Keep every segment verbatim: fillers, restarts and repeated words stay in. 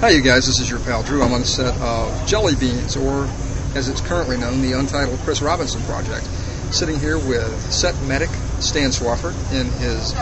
Hi, you guys. This is your pal Drew. I'm on the set of Jelly Beans, or as it's currently known, the untitled Chris Robinson project. Sitting here with set medic Stan Swafford in his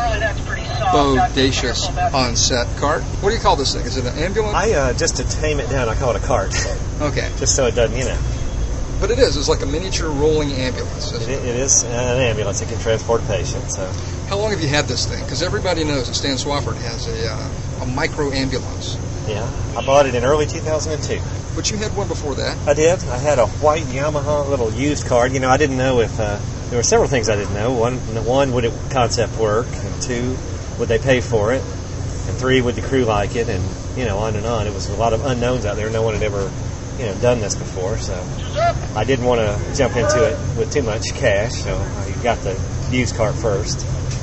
bodacious on-set cart. What do you call this thing? Is it an ambulance? I uh, just to tame it down, I call it a cart. Okay. Just so it doesn't, you know. But it is. It's like a miniature rolling ambulance. It, it is an ambulance. It can transport a patient. So. How long have you had this thing? Because everybody knows that Stan Swafford has a uh, a micro ambulance. Yeah, I bought it in early two thousand two. But you had one before that. I did. I had a white Yamaha little used cart. You know, I didn't know if uh, there were several things I didn't know. One, one, would it concept work? And two, would they pay for it? And three, would the crew like it? And you know, on and on. It was a lot of unknowns out there. No one had ever, you know, done this before. So I didn't want to jump into it with too much cash. So I got the used cart first,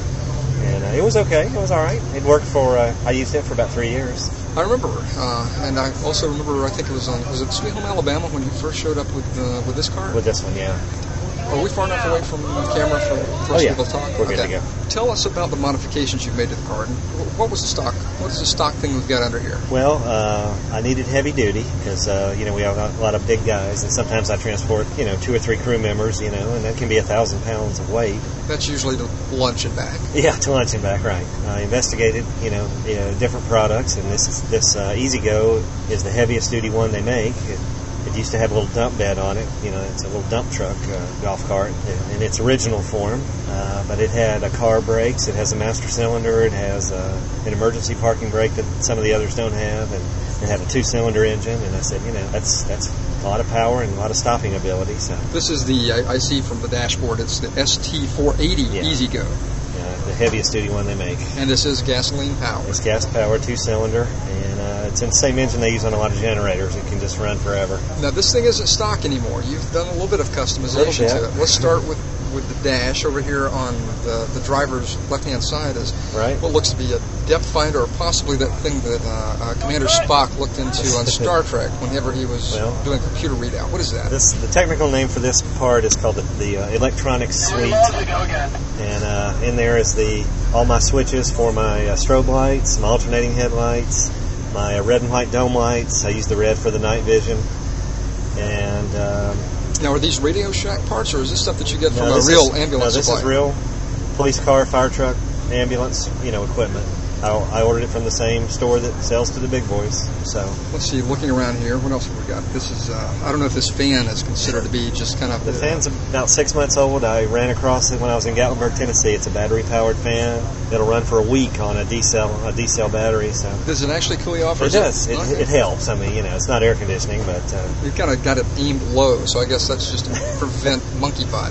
and uh, it was okay. It was all right. It worked for. Uh, I used it for about three years. I remember, uh, and I also remember. I think it was on. Was it Sweet Home Alabama when you first showed up with uh, with this car? With this one, yeah. Are we far enough away from the camera for, for us oh, yeah. to be able to talk? We're good okay. to go. Tell us about the modifications you've made to the car. And what was the stock? What is the stock thing we've got under here? Well, uh, I needed heavy duty because uh, you know we have a lot of big guys, and sometimes I transport you know two or three crew members, you know, and that can be a thousand pounds of weight. That's usually to lunch and back. Yeah, to lunch and back, right. I investigated, you know, you know different products, and this this uh, E-Z-Go is the heaviest duty one they make. It, It used to have a little dump bed on it. You know, it's a little dump truck uh, golf cart in its original form. Uh, but it had a car brakes. It has a master cylinder. It has uh, an emergency parking brake that some of the others don't have. And it had a two-cylinder engine. And I said, you know, that's that's a lot of power and a lot of stopping ability. So this is the I, I see from the dashboard. It's the S T four eighty yeah. E-Z-Go. Yeah, the heaviest duty one they make. And this is gasoline powered. It's gas powered, two-cylinder, and uh, it's in the same engine they use on a lot of generators. It can just run forever. Now, this thing isn't stock anymore. You've done a little bit of customization to it. Let's start with, with the dash. Over here on the, the driver's left-hand side is right. what looks to be a depth finder, or possibly that thing that uh, uh, Commander Spock looked into on Star Trek whenever he was well, doing computer readout. What is that? This, the technical name for this part is called the, the uh, electronic suite. And uh, in there is the all my switches for my uh, strobe lights, my alternating headlights, my uh, red and white dome lights. I use the red for the night vision. And um, now, are these Radio Shack parts, or is this stuff that you get from no, a real is, ambulance No, this supply? is real police car, fire truck, ambulance, you know, equipment. I, I ordered it from the same store that sells to the big boys. So let's see. Looking around here, what else have we got? This is. Uh, I don't know if this fan is considered to be just kind of. The fan's about six months old. I ran across it when I was in Gatlinburg, Tennessee. It's a battery-powered fan. It'll run for a week on a D-cell a D-cell battery. So does it actually cool you off? It does. It, okay. it helps. I mean, you know, it's not air conditioning, but uh, you've kind of got it aimed low. So I guess that's just to prevent monkey pot.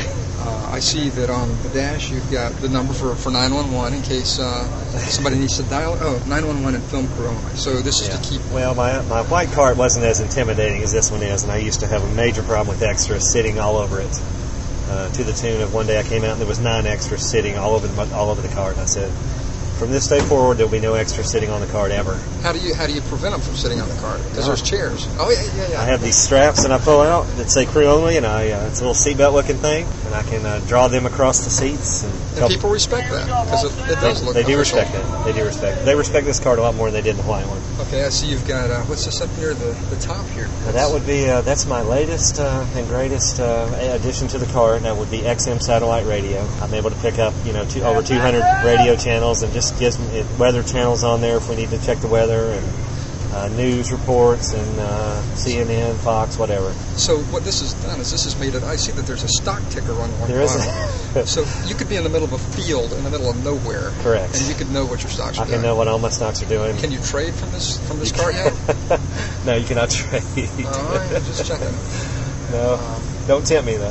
Uh, I see that on the dash you've got the number for, for nine one one in case uh, somebody needs to dial. Oh, nine one one and film crew only. So this is yeah. to keep. Well, my my white cart wasn't as intimidating as this one is, and I used to have a major problem with extras sitting all over it. Uh, to the tune of one day I came out and there was nine extras sitting all over the all over the cart. And I said, from this day forward, there'll be no extras sitting on the cart ever. How do you how do you prevent them from sitting on the cart? Because oh. there's chairs. Oh yeah, yeah, yeah. I have these straps that I pull out that say crew only, and I uh, it's a little seatbelt looking thing, and I can uh, draw them across the seats. And, and people respect that because it, it does they, look. They do official. respect it. They do respect it. They respect this cart a lot more than they did the white one. Okay, I see you've got uh, what's this up near the, the top here? Now, that would be uh, that's my latest uh, and greatest uh, addition to the cart. That would be X M satellite radio. I'm able to pick up you know two, over two hundred radio channels, and just gives me it, weather channels on there if we need to check the weather, and uh, news reports, and uh, C N N, Fox, whatever. So what this has done is this has made it. I see that there's a stock ticker on one. There is. A, so you could be in the middle of a field in the middle of nowhere. Correct. And you could know what your stocks are I doing. can know what all my stocks are doing. Can you trade from this from this cart yet? No, you cannot trade. All right, I'm just checking. No, um, don't tempt me though.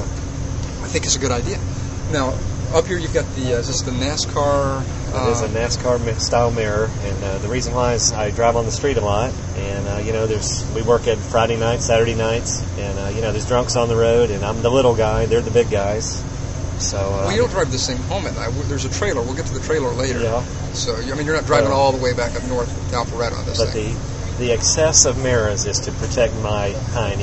I think it's a good idea. Now, up here you've got the, uh, is this the NASCAR? Uh, it is a NASCAR style mirror, and uh, the reason why is I drive on the street a lot, and uh, you know, there's we work at Friday nights, Saturday nights, and uh, you know, there's drunks on the road, and I'm the little guy, they're the big guys. So. Uh, well, you don't drive this thing home at night. There's a trailer. We'll get to the trailer later. Yeah. So, I mean, you're not driving uh, all the way back up north to Alpharetta on this but thing. But the the excess of mirrors is to protect my hiney.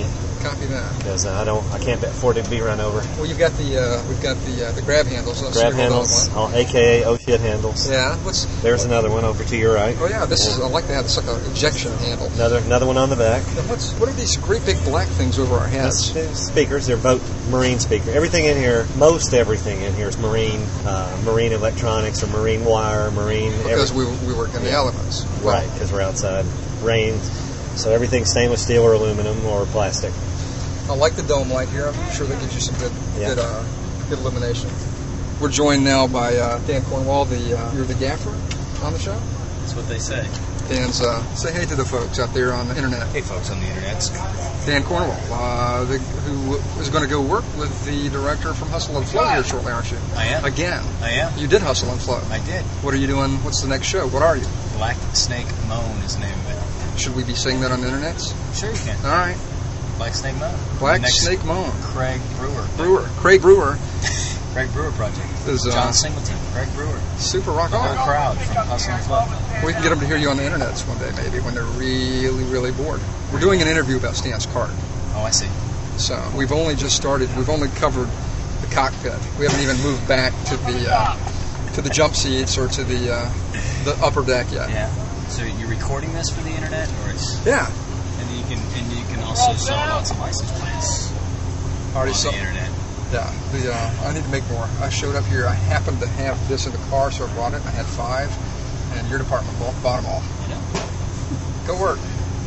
Copy that. Because uh, I don't, I can't afford to be run over. Well, you've got the uh, we've got the uh, the grab handles. Let's Grab see what handles, that one. all, A K A oh shit handles. Yeah. What's There's another one over to your right. Oh yeah, this is I like that. It's like an ejection handle. Another another one on the back. And what's what are these great big black things over our heads? That's, they're speakers. They're boat marine speaker. Everything in here, most everything in here is marine, uh, marine electronics or marine wire, marine. Because every, we we work in the yeah. elements. Right, because we're outside. Rain. So everything's stainless steel or aluminum or plastic. I like the dome light here. I'm sure that gives you some good Yeah. good uh, good illumination. We're joined now by uh, Dan Cornwall. The uh, you're the gaffer on the show. That's what they say. Dan's uh, say hey to the folks out there on the internet. Hey, folks on the internet. Dan Cornwall, uh, the, who is going to go work with the director from Hustle and Flow here shortly, aren't you? I am. Again. I am. You did Hustle and Flow. I did. What are you doing? What's the next show? What are you? Black Snake Moan is the name of it. Should we be saying that on the internet? Sure you can. All right. Black Snake Moan. Black Next, Snake Moan. Craig Brewer. Brewer. Craig Brewer. Craig Brewer Project. Is, uh, John Singleton. Craig Brewer. Super rock The whole on. crowd from Hustle and Flow. We can get them to hear you on the internet one day, maybe, when they're really, really bored. We're doing an interview about Stan's cart. Oh, I see. So we've only just started. We've only covered the cockpit. We haven't even moved back to the uh, to the jump seats or to the uh, the upper deck yet. Yeah. So you're recording this for the internet, or it's Yeah. and you can and you can also sell lots of license plates Already on saw. the internet. Yeah. The uh, I need to make more. I showed up here. I happened to have this in the car, so I brought it. I had five, and your department bought, bought them all. You know. Go work.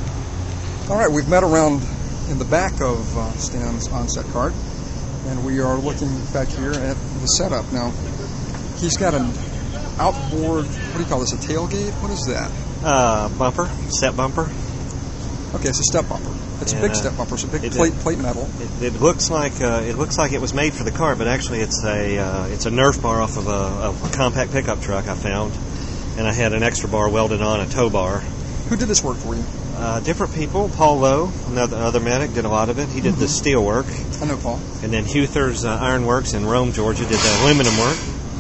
All right, we've met around in the back of uh, Stan's onset cart, and we are looking back here at the setup. Now, he's got an outboard, what do you call this, a tailgate? What is that? Uh, bumper, step bumper. Okay, it's a step bumper. It's a Yeah. big step bumper. It's a big It- plate plate metal. It, it looks like uh, it looks like it was made for the car, but actually it's a uh, it's a Nerf bar off of a, of a compact pickup truck I found, and I had an extra bar welded on a tow bar. Who did this work for you? Uh, different people. Paul Lowe, another other medic, did a lot of it. He did the steel work, I know Paul. and then Huther's uh, Iron Works in Rome, Georgia, did the aluminum work.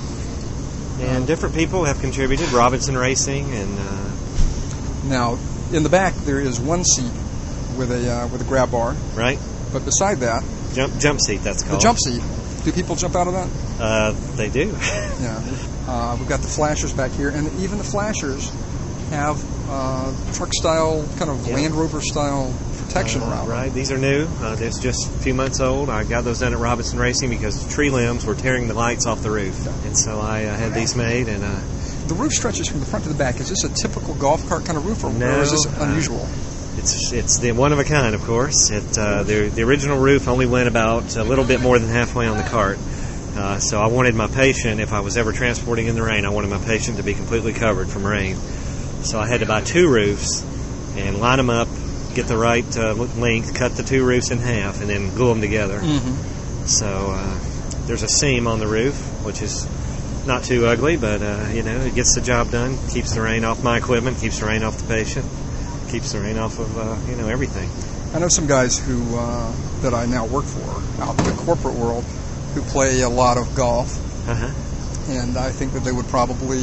And different people have contributed. Robinson Racing, and uh, Now, in the back there is one seat with a uh, with a grab bar, right but beside that, jump jump seat. That's the called jump seat. Do people jump out of that? Uh, they do. Yeah. Uh, we've got the flashers back here, and even the flashers have uh, truck style, kind of Yeah. Land Rover style protection Uh, around them. Right, these are new. Uh, they're just a few months old. I got those done at Robinson Racing because tree limbs were tearing the lights off the roof, and so I uh, had these made. And uh, The roof stretches from the front to the back. Is this a typical golf cart kind of roof, or, No, or is this uh, unusual? it's it's the one of a kind, of course. It uh, the the original roof only went about a little bit more than halfway on the cart. Uh, so I wanted my patient, if I was ever transporting in the rain, I wanted my patient to be completely covered from rain. So I had to buy two roofs and line them up, get the right uh, length, cut the two roofs in half, and then glue them together. Mm-hmm. So uh, there's a seam on the roof, which is not too ugly, but uh, you know, it gets the job done. Keeps the rain off my equipment, keeps the rain off the patient, keeps the rain off of uh, you know everything. I know some guys who uh, that I now work for out in the corporate world who play a lot of golf, Uh-huh. and I think that they would probably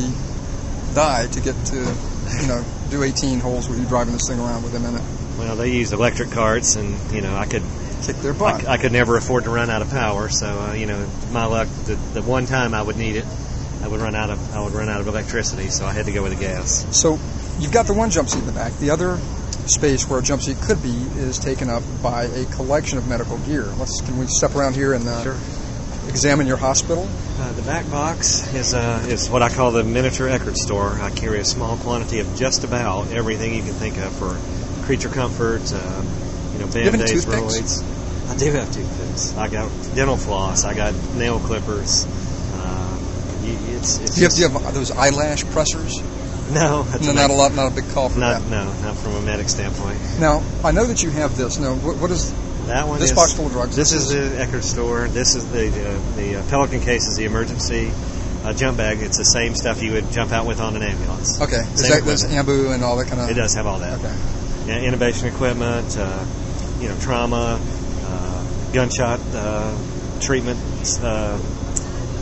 die to get to, you know, do eighteen holes with you driving this thing around with them in it. Well, they use electric carts, and you know, I could Kick their I, butt. I could never afford to run out of power. So uh, you know, my luck, the, the one time I would need it, I would run out of I would run out of electricity. So I had to go with the gas. So you've got the one jump seat in the back. The other space where a jump seat could be is taken up by a collection of medical gear. Let's can we step around here and uh, Sure. examine your hospital? Uh, the back box is uh, is what I call the miniature Eckerd store. I carry a small quantity of just about everything you can think of for creature comfort, uh, you know, you have any Band-Aids, toothpicks? Roids. I do have toothpicks. I got dental floss. I got nail clippers. Uh, you, it's, it's Do you have, just, do you have those eyelash pressers? no, that's No, a not a med- lot, not a big call for Not that. no, not from a medic standpoint. Now, I know that you have this. Now, what, what is That one this is, box full of drugs? This is the Eckerd store. This is the uh, the uh, Pelican case is the emergency uh, jump bag. It's the same stuff you would jump out with on an ambulance. Okay. Is Same that this equipment. ambu and all that kind of? It does have all that. Okay. Yeah, intubation equipment, uh, you know, trauma, uh, gunshot uh, treatment, uh,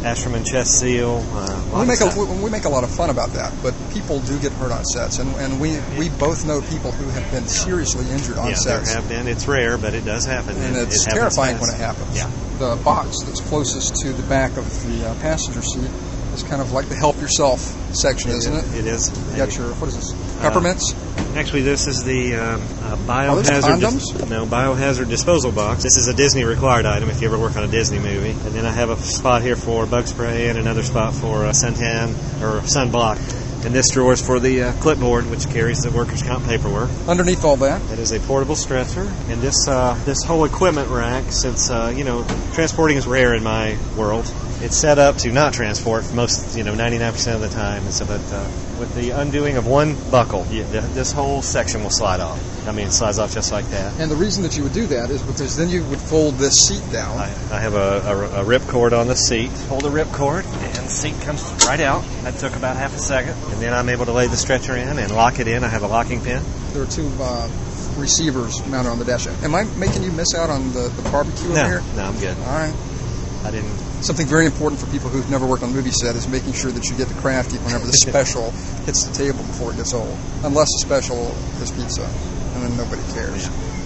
Asherman chest seal. Uh, we make a we make a lot of fun about that, but people do get hurt on sets, and and we we both know people who have been seriously injured on yeah, sets. there have been. It's rare, but it does happen, and it, it's it terrifying fast. when it happens. Yeah. The box that's closest to the back of the uh, passenger seat is kind of like the help yourself section, it isn't is, it? It is. You got your what is this? Peppermints. Uh, actually, this is the um, uh, Are those biohazard. condoms? Dis- no, biohazard disposal box. This is a Disney required item if you ever work on a Disney movie. And then I have a spot here for bug spray and another spot for uh, suntan or sunblock. And this drawer is for the uh, clipboard, which carries the workers' comp paperwork. Underneath all that, It is a portable stretcher, and this uh, this whole equipment rack, since uh, you know transporting is rare in my world, it's set up to not transport for most, you know, ninety-nine percent of the time. And so that uh, with the undoing of one buckle, you, th- this whole section will slide off. I mean, it slides off just like that. and the reason that you would do that is because then you would fold this seat down. I, I have a, a, a rip cord on the seat. Hold the rip cord, and the seat comes right out. That took about half a second, and then I'm able to lay the stretcher in and lock it in. I have a locking pin. There are two uh, receivers mounted on the dash. Am I making you miss out on the, the barbecue No, over here? no, I'm good. All right. I didn't. Something very important for people who've never worked on a movie set is making sure that you get the crafty whenever the special hits the table before it gets old. Unless the special is pizza, and then nobody cares.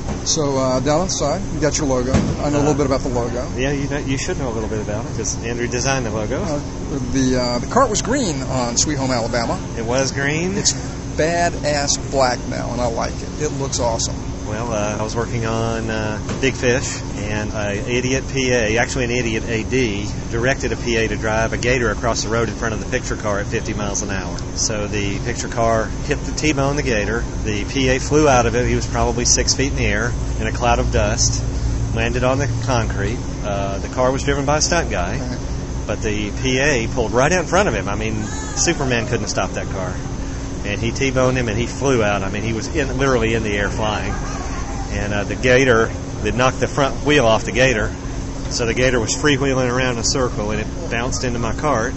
So uh, down on the side, you got your logo. I know a little bit about the logo. Yeah, you know, you should know a little bit about it because Andrew designed the logo. Uh, the uh, the cart was green on Sweet Home Alabama. It was green. It's badass black now, and I like it. It looks awesome. Well, uh, I was working on uh, Big Fish, and an idiot P A, actually an idiot A D, directed a P A to drive a gator across the road in front of the picture car at fifty miles an hour. So the picture car hit the T-bone the gator. The P A flew out of it. He was probably six feet in the air in a cloud of dust, landed on the concrete. Uh, the car was driven by a stunt guy, but the P A pulled right out in front of him. I mean, Superman couldn't have stopped that car. And he T-boned him, and he flew out. I mean, he was in, literally in the air flying. And uh, the gator, they knocked the front wheel off the gator. So the gator was freewheeling around in a circle, and it bounced into my cart.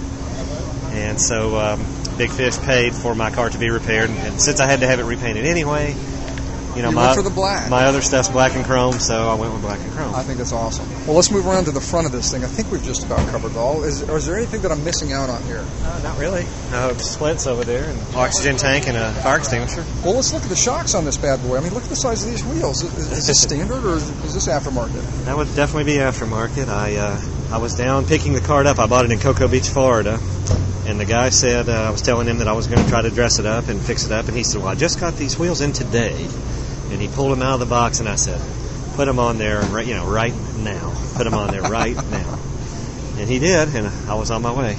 And so um, Big Fish paid for my car to be repaired. And since I had to have it repainted anyway, you know, You my, went for the black. my other stuff's black and chrome, so I went with black and chrome. I think that's awesome. Well, let's move around to the front of this thing. I think we've just about covered it all. Is, or is there anything that I'm missing out on here? Uh, not really. Uh, splits over there, and oxygen tank, and a fire extinguisher. Well, let's look at the shocks on this bad boy. I mean, look at the size of these wheels. Is, is this standard or is, is this aftermarket? That would definitely be aftermarket. I uh, I was down picking the cart up. I bought it in Cocoa Beach, Florida. And the guy said, uh, I was telling him that I was going to try to dress it up and fix it up. And he said, well, I just got these wheels in today. And he pulled them out of the box, and I said, put them on there, right, you know, right now. Put them on there right now. And he did, and I was on my way.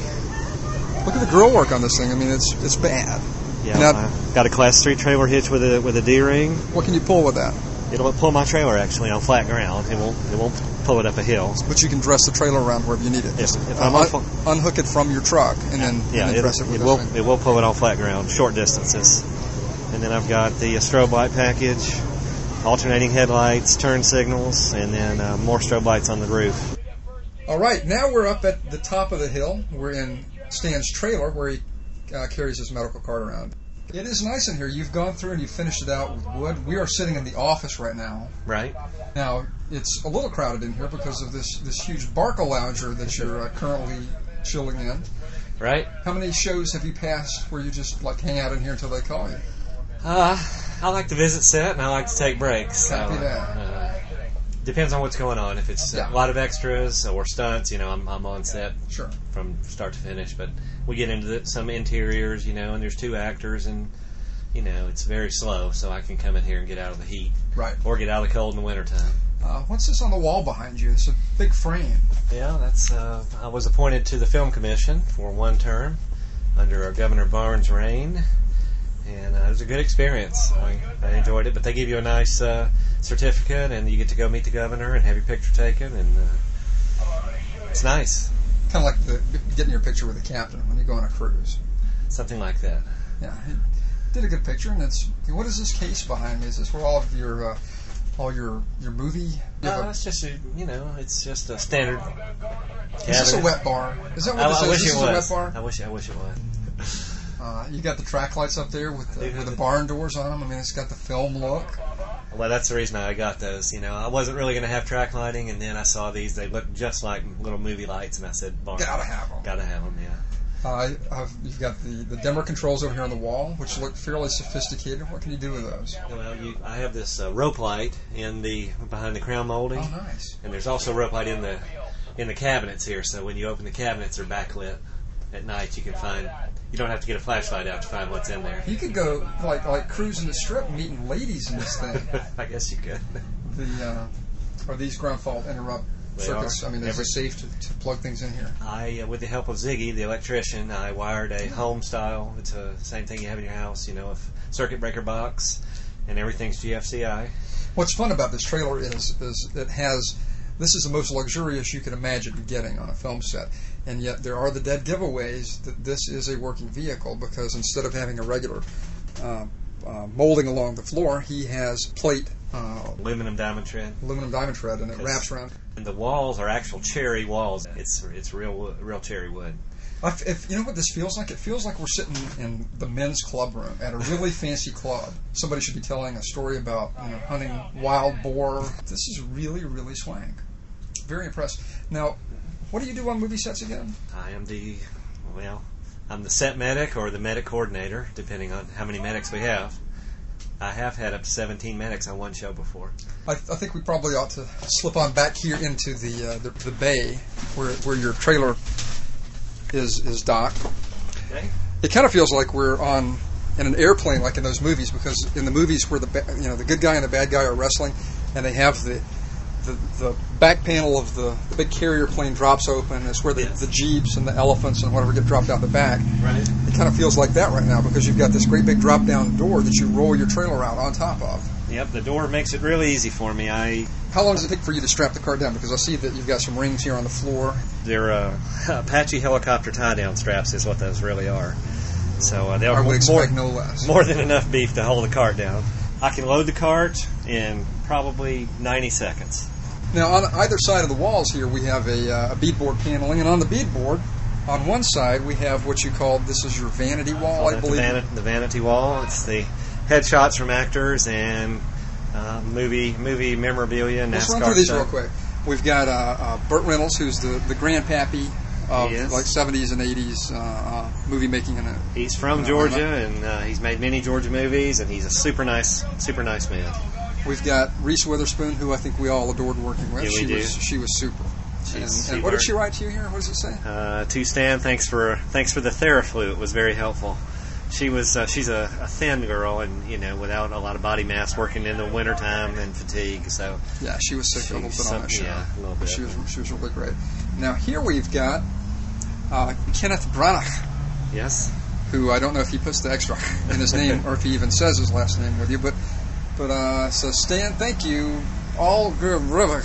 Look at the grill work on this thing. I mean, it's it's bad. Yeah, Now- I got a Class three trailer hitch with a with a D-ring. What can you pull with that? It'll pull my trailer actually on flat ground. It won't it won't pull it up a hill. But you can dress the trailer around wherever you need it. If- Just if uh, I'm on un- fu- unhook it from your truck and then, Yeah, and then it, dress it with it this will thing. it will pull it on flat ground, short distances. And then I've got the uh, strobe light package, alternating headlights, turn signals, and then uh, more strobe lights on the roof. All right, now we're up at the top of the hill. We're in Stan's trailer where he uh, carries his medical cart around. It is nice in here. You've gone through and you've finished it out with wood. We are sitting in the office right now. Right. Now, it's a little crowded in here because of this, this huge Barca lounger that you're uh, currently chilling in. Right. How many shows have you passed where you just like hang out in here until they call you? Uh, I like to visit set, and I like to take breaks. So, Copy that. Uh, depends on what's going on. If it's Yeah. a lot of extras or stunts, you know, I'm, I'm on set Sure. from start to finish. But we get into the, some interiors, you know, and there's two actors, and, you know, it's very slow, so I can come in here and get out of the heat. Right. Or get out of the cold in the wintertime. Uh, what's this on the wall behind you? It's a big frame. Yeah, that's. Uh, I was appointed to the Film Commission for one term under uh, Governor Barnes' reign, and uh, it was a good experience. I, I enjoyed it, but they give you a nice uh, certificate, and you get to go meet the governor and have your picture taken, and uh, it's nice. Kind of like the, getting your picture with the captain when you go on a cruise. Something like that. Yeah, he did a good picture, and it's. What is this case behind me? Is this where all of your, uh, all your your movie? You have No, a- it's just a, you know, it's just a standard. is this a cabinet. wet bar? Is that what I, this I is? wish This it is a was. wet bar. I wish. I wish it was. Uh, you got the track lights up there with I the, do with the have barn doors on them. I mean, it's got the film look. Well, that's the reason I got those. You know, I wasn't really going to have track lighting, and then I saw these. They looked just like little movie lights, and I said, Barn, Gotta have them. Gotta have them, yeah. Uh, I've, you've got the, the dimmer controls over here on the wall, which look fairly sophisticated. What can you do with those? Well, you, I have this uh, rope light in the behind the crown molding. Oh, nice. And there's also rope light in the in the cabinets here. So when you open the cabinets, they're backlit at night. You can find. You don't have to get a flashlight out to find what's in there. You could go like like cruising the strip, meeting ladies in this thing. I guess you could. The uh, are these ground fault interrupt They circuits? are. I mean, is Every- it safe to, to plug things in here? I, uh, with the help of Ziggy, the electrician, I wired a home style. It's the same thing you have in your house, you know, a circuit breaker box, and everything's G F C I. What's fun about this trailer is is it has. This is the most luxurious you could imagine getting on a film set, and yet there are the dead giveaways that this is a working vehicle, because instead of having a regular uh, uh, molding along the floor, he has plate uh, Aluminum diamond tread. aluminum diamond tread, and it Yes. wraps around. And the walls are actual cherry walls. It's it's real wo- real cherry wood. If, if you know what this feels like, it feels like we're sitting in the men's club room at a really fancy club. Somebody should be telling a story about you know hunting wild boar. This is really really swank. Very impressed. Now, what do you do on movie sets again? I am the well, I'm the set medic or the medic coordinator, depending on how many medics we have. I have had up to seventeen medics on one show before. I, I think we probably ought to slip on back here into the uh, the, the bay where where your trailer is is docked. Okay. It kind of feels like we're on in an airplane, like in those movies, because in the movies where the ba- you know the good guy and the bad guy are wrestling, and they have the the, the back panel of the big carrier plane drops open. It's where the, Yes. the jeeps and the elephants and whatever get dropped out the back. Right. It kind of feels like that right now, because you've got this great big drop down door that you roll your trailer out on top of. Yep. The door makes it really easy for me. I How long does it take for you to strap the cart down? Because I see that you've got some rings here on the floor. they're uh, Apache helicopter tie down straps is what those really are. So uh, they'll I would more, expect no less. more than enough beef to hold the cart down. I can load the cart in probably ninety seconds. Now, on either side of the walls here, we have a, uh, a beadboard paneling, and on the beadboard, on one side, we have what you call, this is your vanity wall, I the, believe. vanity, the vanity wall. It's the headshots from actors and uh, movie movie memorabilia, NASCAR Let's run through these stuff. real quick. We've got uh, uh, Burt Reynolds, who's the, the grandpappy of Yes. like seventies and eighties uh, uh, movie making. And a, He's from uh, Georgia, and uh, he's made many Georgia movies, and he's a super nice, super nice man. We've got Reese Witherspoon, who I think we all adored working with. Yeah, we she do. was she was super. She's- and, she and what did worked- she write to you here? What does it say? Uh, to Stan, thanks for thanks for the Theraflu. It was very helpful. She was uh, she's a, a thin girl, and you know, without a lot of body mass, working in the wintertime and fatigue. So Yeah, she was sick a little She's bit on that some- show. yeah, a little bit. She was she was really great. Now here we've got uh, Kenneth Branagh, yes, who I don't know if he puts the extra in his name or if he even says his last name with you, but but uh, so Stan, thank you. All good.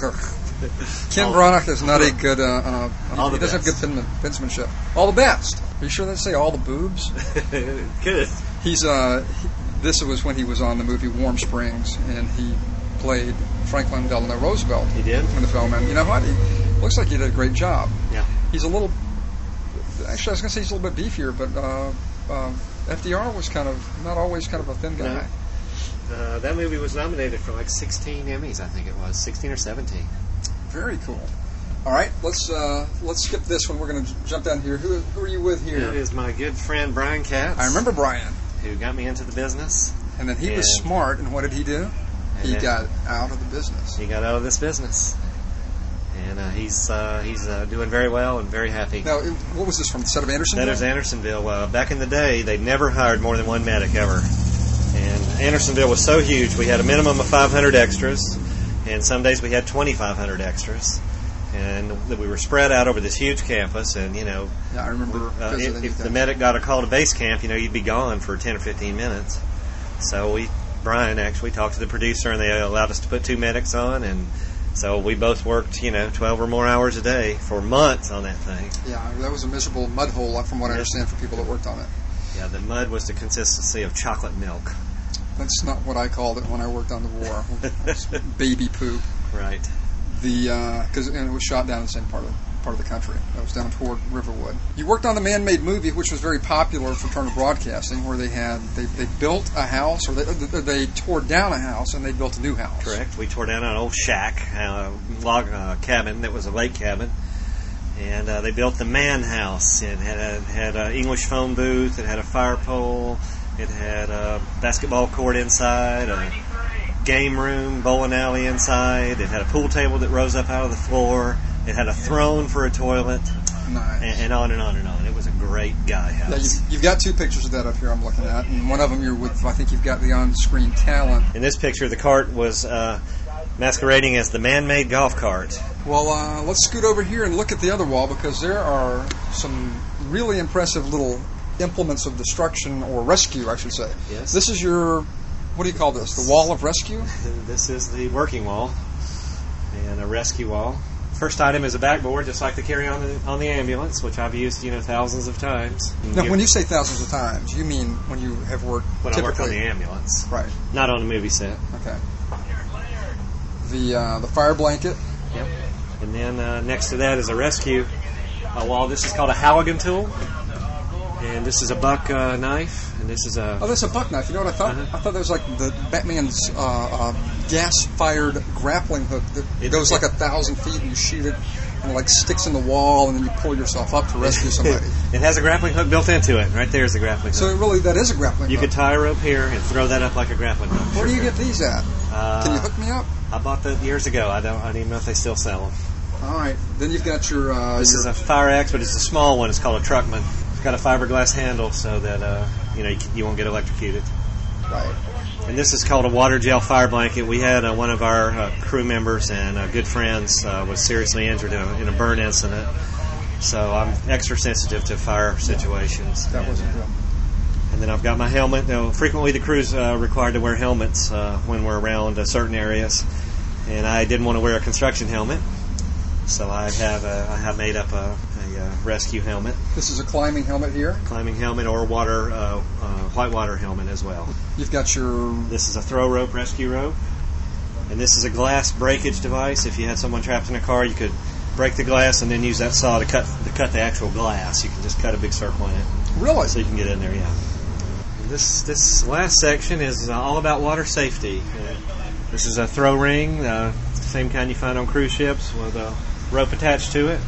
Ken All- Branagh is not a good. Uh, uh, All he the doesn't best. have good penman, penmanship. All the best. Are you sure they say all the boobs? good. He's uh, he, this was when he was on the movie Warm Springs, and he played Franklin Delano Roosevelt He did. in the film. And you know what? He looks like he did a great job. Yeah. He's a little. Actually, I was going to say he's a little bit beefier, but uh, uh, F D R was kind of not always kind of a thin guy. No. Uh, that movie was nominated for like sixteen Emmys, I think it was, sixteen or seventeen. Very cool. All right, let's uh, let's skip this one. We're going to j- jump down here. Who who are you with here? It is my good friend Brian Katz. I remember Brian. Who got me into the business. And then he was And- smart, and what did he do? He then- got out of the business. He got out of this business. And uh, he's uh, he's uh, doing very well and very happy. Now, it, what was this from the set of Anderson? That is Andersonville. Uh, back in the day, they never hired more than one medic ever. And Andersonville was so huge, we had a minimum of five hundred extras, and some days we had twenty-five hundred extras. And we were spread out over this huge campus, and, you know, Yeah, I remember uh, visiting if, with if the them. medic got a call to base camp, you know, you'd be gone for ten or fifteen minutes. So we, Brian actually talked to the producer, and they allowed us to put two medics on, and so we both worked, you know, twelve or more hours a day for months on that thing. Yeah, that was a miserable mud hole, from what I Yes. understand, for people that worked on it. Yeah, the mud was the consistency of chocolate milk. That's not what I called it when I worked on the war. It was baby poop. Right. The because and it was shot down in the same part of part of the country. That was down toward Riverwood. You worked on the Man-Made Movie, which was very popular for Turner Broadcasting, where they had they, they built a house, or they, they tore down a house and they built a new house. Correct. We tore down an old shack, a log uh, cabin that was a lake cabin, and uh, they built the Man House. It had a, had an English phone booth. It had a fire pole. It had a basketball court inside, a game room, bowling alley inside. It had a pool table that rose up out of the floor. It had a throne for a toilet. Nice. And, and on and on and on. It was a great guy house. Yeah, you've, you've got two pictures of that up here I'm looking at, and one of them you're with, I think you've got the on-screen talent. In this picture, the cart was uh, masquerading as the man-made golf cart. Well, uh, let's scoot over here and look at the other wall, because there are some really impressive little implements of destruction, or rescue, I should say. Yes. This is your, what do you call this, the wall of rescue? This is the working wall, and a rescue wall. First item is a backboard, just like the carry on the, on the ambulance, which I've used, you know, thousands of times. Now, when you say thousands of times, you mean when you have worked when typically... I work on the ambulance. Right. Not on a movie set. Okay. The uh, the fire blanket. Yep. And then uh, next to that is a rescue uh, wall. This is called a Halligan tool. And this is a buck uh, knife, and this is a... Oh, that's a buck knife. You know what I thought? Uh-huh. I thought that was like the Batman's uh, uh, gas-fired grappling hook that it goes like a thousand feet, and you shoot it, and it like sticks in the wall, and then you pull yourself up to rescue somebody. It has a grappling hook built into it. Right there is the grappling hook. So it really, that is a grappling you hook. You could tie a rope here and throw that up like a grappling hook. Where sure do you could. get these at? Uh, Can you hook me up? I bought that years ago. I don't, I don't even know if they still sell them. All right. Then you've got your... Uh, this your... is a fire axe, but it's a small one. It's called a Truckman. Got a fiberglass handle so that uh, you know you, you won't get electrocuted. Right. And this is called a water gel fire blanket. We had uh, one of our uh, crew members and uh, good friends uh, was seriously injured in a, in a burn incident. So I'm extra sensitive to fire situations. That wasn't good. And then I've got my helmet. Now, frequently the crew's uh, required to wear helmets uh, when we're around uh, certain areas, and I didn't want to wear a construction helmet, so I have a, I have made up a, a, a rescue helmet. This is a climbing helmet here. Climbing helmet or water uh, uh, whitewater helmet as well. You've got your... This is a throw rope, rescue rope, and this is a glass breakage device. If you had someone trapped in a car, you could break the glass and then use that saw to cut to cut the actual glass. You can just cut a big circle in it. Really? So you can get in there, yeah. This this last section is all about water safety. Uh, this is a throw ring, uh, same kind you find on cruise ships with a rope attached to it.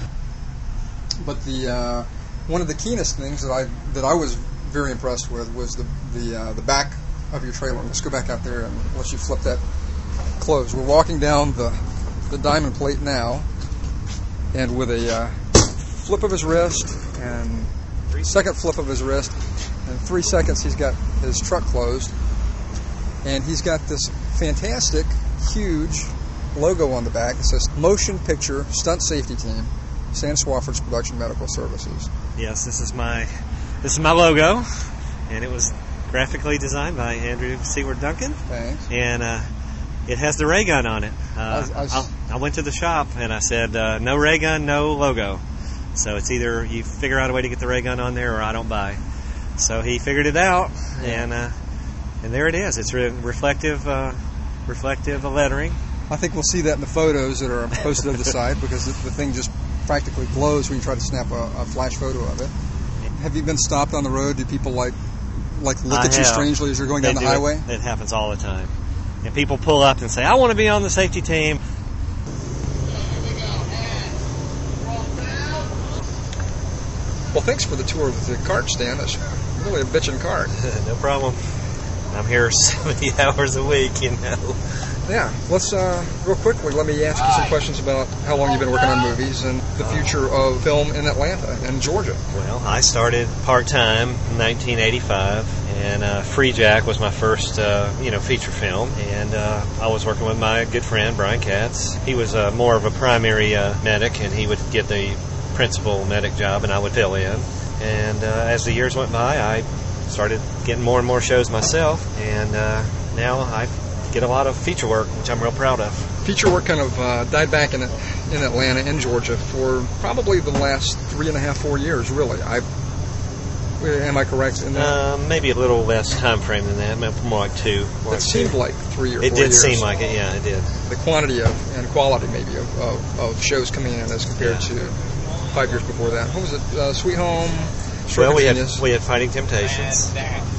But the uh, one of the keenest things that I that I was very impressed with was the the uh, the back of your trailer. Let's go back out there and let you flip that closed. We're walking down the the diamond plate now, and with a uh, flip of his wrist and second flip of his wrist, in three seconds he's got his truck closed, and he's got this fantastic, huge logo on the back. It says Motion Picture Stunt Safety Team, San Swafford's Production Medical Services. Yes, this is my this is my logo, and it was graphically designed by Andrew Seward Duncan. Thanks. And uh, it has the ray gun on it. Uh, I was, I, was, I, I went to the shop and I said, uh, no ray gun, no logo. So it's either you figure out a way to get the ray gun on there, or I don't buy. So he figured it out, yeah. and uh, and there it is. It's re- reflective, uh, reflective lettering. I think we'll see that in the photos that are posted on the site, because the, the thing just practically glows when you try to snap a, a flash photo of it. Have you been stopped on the road? Do people like like look I at you have. strangely as you're going they down the highway? It. it happens all the time. And people pull up and say, I want to be on the safety team. Well, thanks for the tour of the cart stand. That's really a bitchin' cart. No problem. I'm here seventy hours a week, you know. Yeah. Let's, uh, real quickly, let me ask you some questions about how long you've been working on movies and the future of film in Atlanta and Georgia. Well, I started part-time in nineteen eighty-five, and uh, Free Jack was my first, uh, you know, feature film. And uh, I was working with my good friend, Brian Katz. He was uh, more of a primary uh, medic, and he would get the principal medic job, and I would fill in. And uh, as the years went by, I started getting more and more shows myself, and uh, now I get a lot of feature work, which I'm real proud of. Feature work kind of uh, died back in in Atlanta and Georgia for probably the last three and a half, four years, really. I Am I correct in that? Uh, maybe a little less time frame than that, maybe more like two. More it like seemed two. like three or It four did years. seem like it, yeah, it did. The quantity of and quality maybe of, of, of shows coming in as compared Yeah. to five years before that. What was it? Uh, Sweet Home. Stroke Well, of we had Genius. we had Fighting Temptations,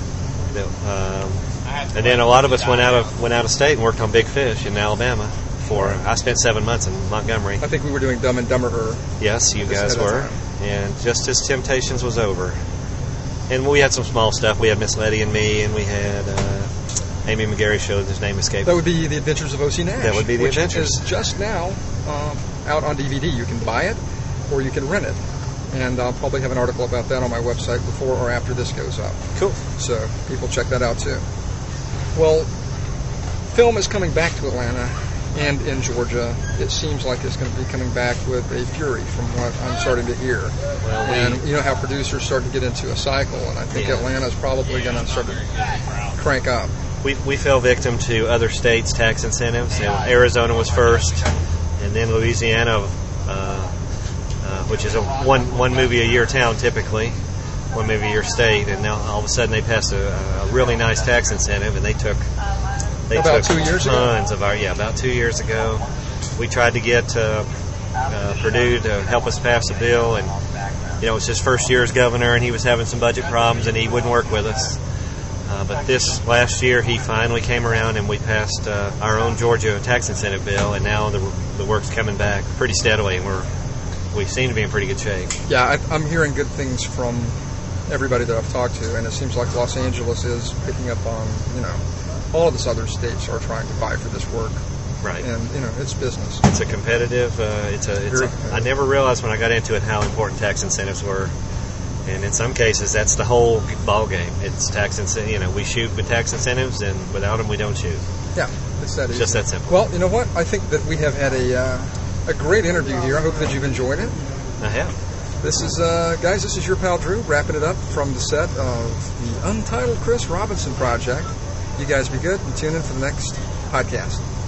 um, and then a lot of us went out of went out of state and worked on Big Fish in Alabama. For I spent seven months in Montgomery. I think we were doing Dumb and Dumber. Yes, you Just guys ahead of were, time. and just as Temptations was over, and we had some small stuff. We had Miss Letty and Me, and we had uh, Amy McGarry show. His name escaped. That would be The Adventures of O C Nash. That would be The which Adventures. is just now um, out on D V D. You can buy it or you can rent it. And I'll probably have an article about that on my website before or after this goes up. Cool. So people check that out too. Well, film is coming back to Atlanta and in Georgia. It seems like it's going to be coming back with a fury from what I'm starting to hear. Well, we- and you know how producers start to get into a cycle, and I think Yeah. Atlanta is probably going to start to crank up. We we fell victim to other states' tax incentives. You know, Arizona was first, and then Louisiana, uh, uh, which is a one one movie a year town typically, one movie a year state, and now all of a sudden they passed a, a really nice tax incentive, and they took they About took two years ago? tons of our yeah about two years ago. We tried to get uh, uh, Purdue to help us pass a bill, and you know it was his first year as governor, and he was having some budget problems, and he wouldn't work with us. Uh, but this last year, he finally came around, and we passed uh, our own Georgia tax incentive bill, and now the the work's coming back pretty steadily, and we're we seem to be in pretty good shape. Yeah, I, I'm hearing good things from everybody that I've talked to, and it seems like Los Angeles is picking up on, you know, all of the southern states are trying to vie for this work, Right. and you know, it's business. It's a competitive. Uh, it's a. It's Very a. competitive. I never realized when I got into it how important tax incentives were, and in some cases that's the whole ball game. It's tax incentive. You know, we shoot with tax incentives, and without them we don't shoot. Yeah, it's that easy. Just that simple. Well, you know what? I think that we have had a uh, a great interview here. I hope that you've enjoyed it. I have. This is, uh, guys, this is your pal Drew wrapping it up from the set of the Untitled Chris Robinson Project. You guys be good and tune in for the next podcast.